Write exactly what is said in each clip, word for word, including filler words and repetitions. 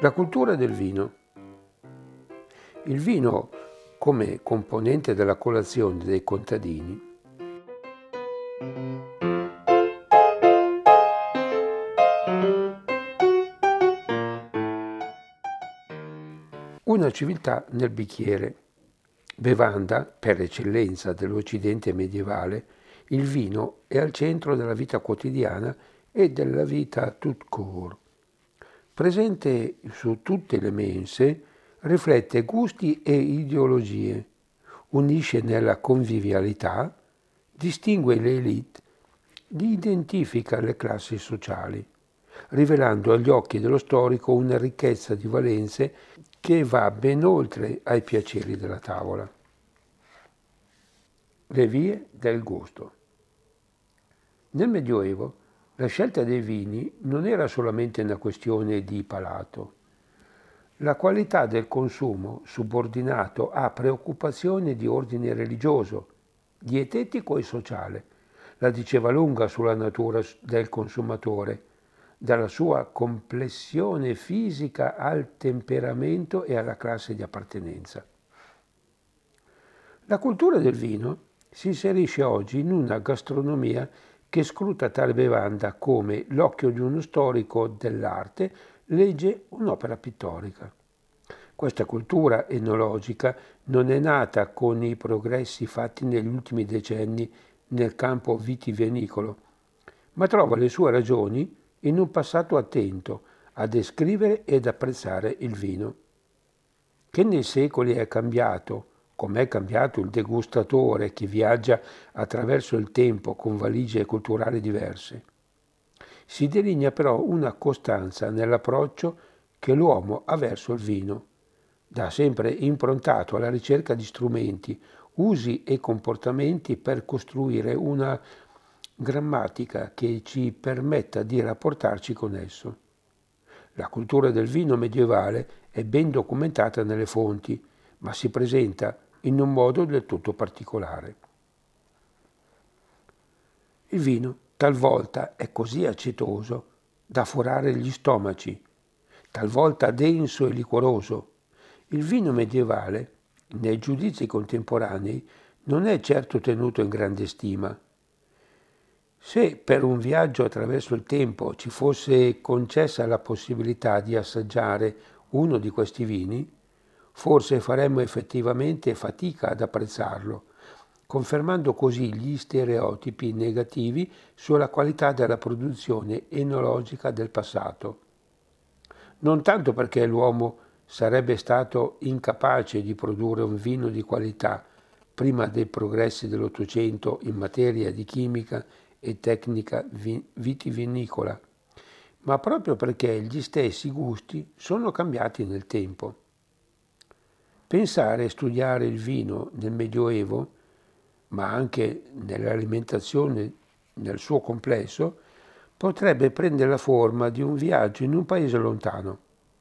La cultura del vino. Il vino, come componente della colazione dei contadini, una civiltà nel bicchiere, bevanda per eccellenza dell'Occidente medievale. Il vino è al centro della vita quotidiana e della vita tout court. Presente su tutte le mense, riflette gusti e ideologie, unisce nella convivialità, distingue le élite, identifica le classi sociali, rivelando agli occhi dello storico una ricchezza di valenze che va ben oltre ai piaceri della tavola. Le vie del gusto. Nel Medioevo la scelta dei vini non era solamente una questione di palato. La qualità del consumo subordinato a preoccupazioni di ordine religioso, dietetico e sociale, la diceva lunga sulla natura del consumatore, dalla sua complessione fisica al temperamento e alla classe di appartenenza. La cultura del vino si inserisce oggi in una gastronomia che scruta tale bevanda come l'occhio di uno storico dell'arte legge un'opera pittorica. Questa cultura enologica non è nata con i progressi fatti negli ultimi decenni nel campo vitivinicolo, ma trova le sue ragioni in un passato attento a descrivere ed apprezzare il vino, che nei secoli è cambiato, come è cambiato il degustatore che viaggia attraverso il tempo con valigie culturali diverse. Si delinea però una costanza nell'approccio che l'uomo ha verso il vino, da sempre improntato alla ricerca di strumenti, usi e comportamenti per costruire una grammatica che ci permetta di rapportarci con esso. La cultura del vino medievale è ben documentata nelle fonti, ma si presenta in un modo del tutto particolare. Il vino talvolta è così acetoso da forare gli stomaci, talvolta denso e liquoroso. Il vino medievale, nei giudizi contemporanei, non è certo tenuto in grande stima. Se per un viaggio attraverso il tempo ci fosse concessa la possibilità di assaggiare uno di questi vini, forse faremmo effettivamente fatica ad apprezzarlo, confermando così gli stereotipi negativi sulla qualità della produzione enologica del passato. Non tanto perché l'uomo sarebbe stato incapace di produrre un vino di qualità prima dei progressi dell'Ottocento in materia di chimica e tecnica vitivinicola, ma proprio perché gli stessi gusti sono cambiati nel tempo. Pensare e studiare il vino nel Medioevo, ma anche nell'alimentazione nel suo complesso, potrebbe prendere la forma di un viaggio in un paese lontano.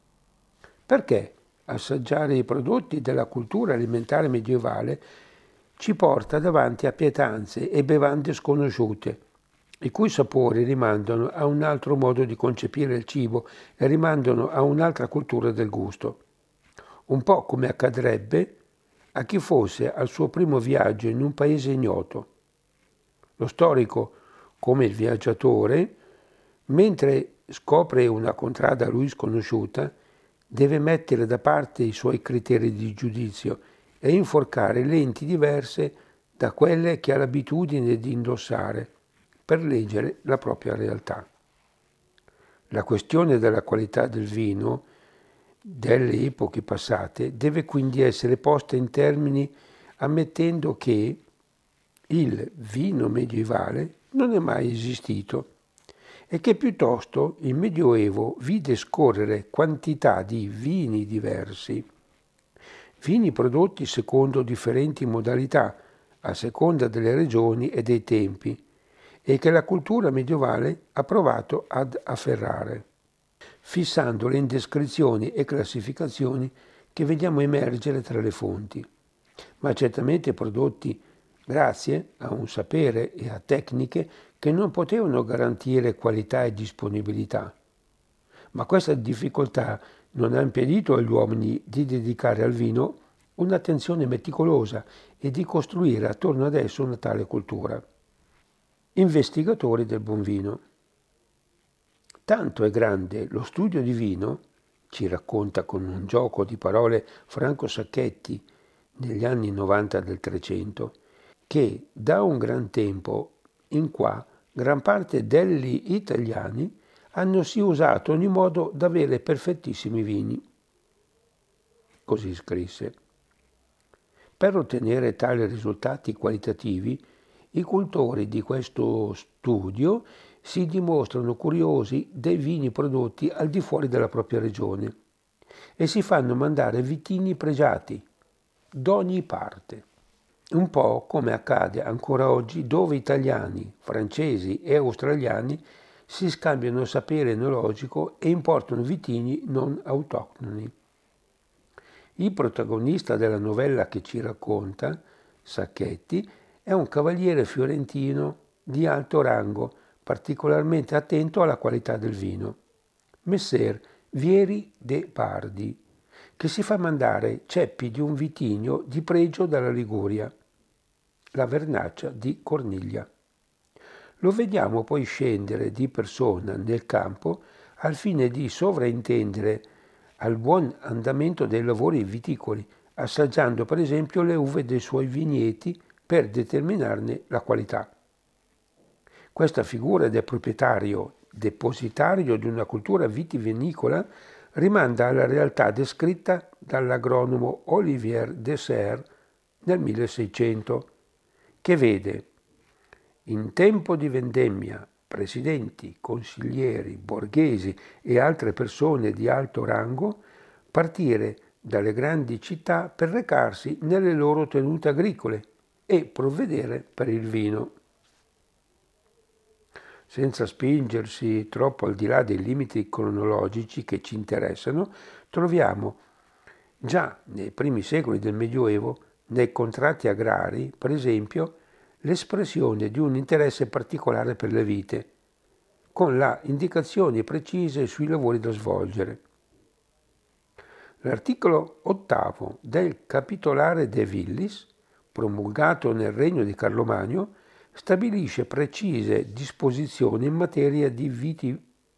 Perché assaggiare i prodotti della cultura alimentare medievale ci porta davanti a pietanze e bevande sconosciute, i cui sapori rimandano a un altro modo di concepire il cibo e rimandano a un'altra cultura del gusto. Un po' come accadrebbe a chi fosse al suo primo viaggio in un paese ignoto. Lo storico, come il viaggiatore, mentre scopre una contrada a lui sconosciuta, deve mettere da parte i suoi criteri di giudizio e inforcare lenti diverse da quelle che ha l'abitudine di indossare per leggere la propria realtà. La questione della qualità del vino delle epoche passate deve quindi essere posta in termini ammettendo che il vino medievale non è mai esistito e che piuttosto il Medioevo vide scorrere quantità di vini diversi, vini prodotti secondo differenti modalità, a seconda delle regioni e dei tempi, e che la cultura medievale ha provato ad afferrare, fissandole in descrizioni e classificazioni che vediamo emergere tra le fonti, ma certamente prodotti grazie a un sapere e a tecniche che non potevano garantire qualità e disponibilità. Ma questa difficoltà non ha impedito agli uomini di dedicare al vino un'attenzione meticolosa e di costruire attorno ad esso una tale cultura. Investigatori del buon vino. Tanto è grande lo studio di vino, ci racconta con un gioco di parole Franco Sacchetti negli anni novanta del Trecento, che da un gran tempo in qua gran parte degli italiani hanno sì usato ogni modo d'avere perfettissimi vini. Così scrisse. Per ottenere tali risultati qualitativi, i cultori di questo studio si dimostrano curiosi dei vini prodotti al di fuori della propria regione e si fanno mandare vitigni pregiati d'ogni parte. Un po' come accade ancora oggi, dove italiani, francesi e australiani si scambiano sapere enologico e importano vitigni non autoctoni. Il protagonista della novella che ci racconta, Sacchetti, è un cavaliere fiorentino di alto rango, particolarmente attento alla qualità del vino, Messer Vieri de Pardi, che si fa mandare ceppi di un vitigno di pregio dalla Liguria, la Vernaccia di Corniglia. Lo vediamo poi scendere di persona nel campo al fine di sovraintendere al buon andamento dei lavori viticoli, assaggiando per esempio le uve dei suoi vigneti per determinarne la qualità. Questa figura del proprietario depositario di una cultura vitivinicola rimanda alla realtà descritta dall'agronomo Olivier Dessert nel milleseicento, che vede in tempo di vendemmia presidenti, consiglieri, borghesi e altre persone di alto rango partire dalle grandi città per recarsi nelle loro tenute agricole e provvedere per il vino. Senza spingersi troppo al di là dei limiti cronologici che ci interessano, troviamo già nei primi secoli del Medioevo, nei contratti agrari, per esempio, l'espressione di un interesse particolare per le vite, con la indicazioni precise sui lavori da svolgere. L'articolo ottavo del Capitolare de Villis, promulgato nel regno di Carlo Magno, stabilisce precise disposizioni in materia di, viti,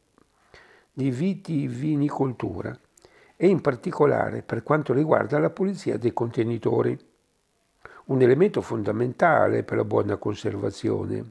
di vitivinicoltura e in particolare per quanto riguarda la pulizia dei contenitori, un elemento fondamentale per la buona conservazione.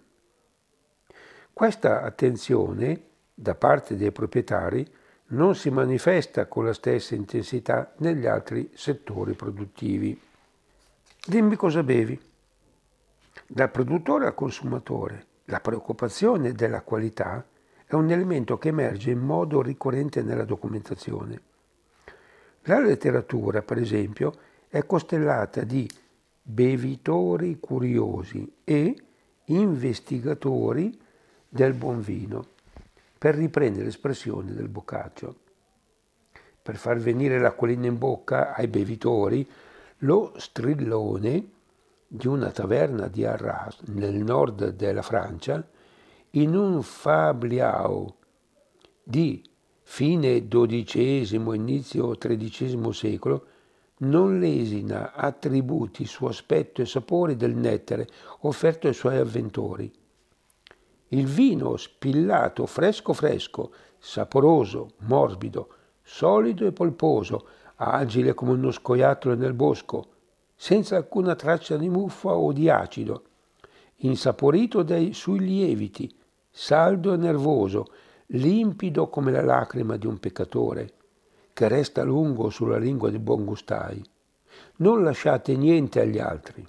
Questa attenzione da parte dei proprietari non si manifesta con la stessa intensità negli altri settori produttivi. Dimmi cosa bevi. Dal produttore al consumatore, la preoccupazione della qualità è un elemento che emerge in modo ricorrente nella documentazione. La letteratura, per esempio, è costellata di bevitori curiosi e investigatori del buon vino, per riprendere l'espressione del Boccaccio. Per far venire l'acquolina in bocca ai bevitori, lo strillone di una taverna di Arras, nel nord della Francia, in un fabliau di fine dodicesimo, inizio tredicesimo secolo, non lesina attributi su aspetto e sapore del nettare offerto ai suoi avventori. Il vino spillato fresco fresco, saporoso, morbido, solido e polposo, agile come uno scoiattolo nel bosco, senza alcuna traccia di muffa o di acido, insaporito dai suoi lieviti, saldo e nervoso, limpido come la lacrima di un peccatore, che resta a lungo sulla lingua di buon gustai. Non lasciate niente agli altri.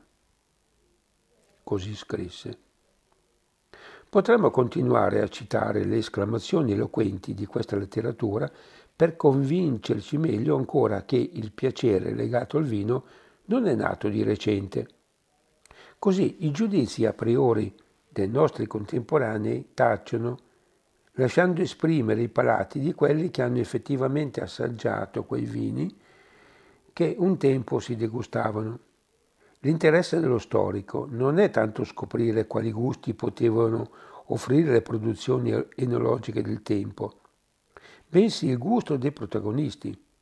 Così scrisse. Potremmo continuare a citare le esclamazioni eloquenti di questa letteratura per convincerci meglio ancora che il piacere legato al vino non è nato di recente. Così i giudizi a priori dei nostri contemporanei tacciono, lasciando esprimere i palati di quelli che hanno effettivamente assaggiato quei vini che un tempo si degustavano. L'interesse dello storico non è tanto scoprire quali gusti potevano offrire le produzioni enologiche del tempo, bensì il gusto dei protagonisti,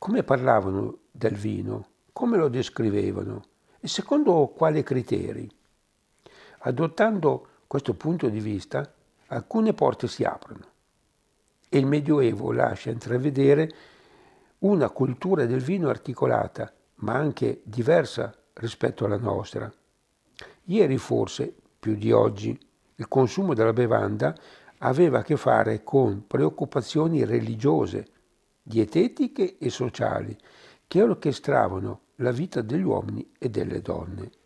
come parlavano del vino, come lo descrivevano e secondo quali criteri. Adottando questo punto di vista, alcune porte si aprono e il Medioevo lascia intravedere una cultura del vino articolata, ma anche diversa rispetto alla nostra. Ieri forse, più di oggi, il consumo della bevanda aveva a che fare con preoccupazioni religiose, dietetiche e sociali che orchestravano la vita degli uomini e delle donne.